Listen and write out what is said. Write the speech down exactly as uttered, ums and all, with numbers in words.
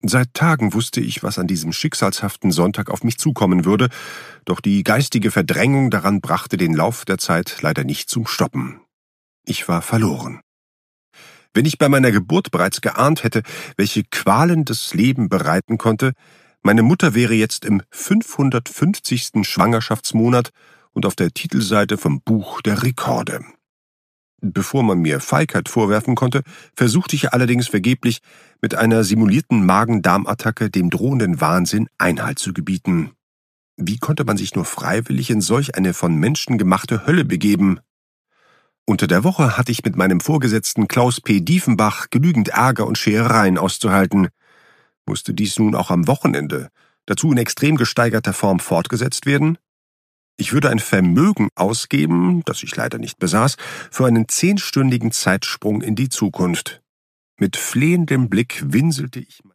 Seit Tagen wusste ich, was an diesem schicksalshaften Sonntag auf mich zukommen würde, doch die geistige Verdrängung daran brachte den Lauf der Zeit leider nicht zum Stoppen. Ich war verloren. Wenn ich bei meiner Geburt bereits geahnt hätte, welche Qualen das Leben bereiten konnte, meine Mutter wäre jetzt im fünfhundertfünfzigsten Schwangerschaftsmonat und auf der Titelseite vom Buch der Rekorde. Bevor man mir Feigheit vorwerfen konnte, versuchte ich allerdings vergeblich, mit einer simulierten Magen-Darm-Attacke dem drohenden Wahnsinn Einhalt zu gebieten. Wie konnte man sich nur freiwillig in solch eine von Menschen gemachte Hölle begeben? Unter der Woche hatte ich mit meinem Vorgesetzten Klaus P. Diefenbach genügend Ärger und Scherereien auszuhalten. Musste dies nun auch am Wochenende, dazu in extrem gesteigerter Form, fortgesetzt werden? Ich würde ein Vermögen ausgeben, das ich leider nicht besaß, für einen zehnstündigen Zeitsprung in die Zukunft. Mit flehendem Blick winselte ich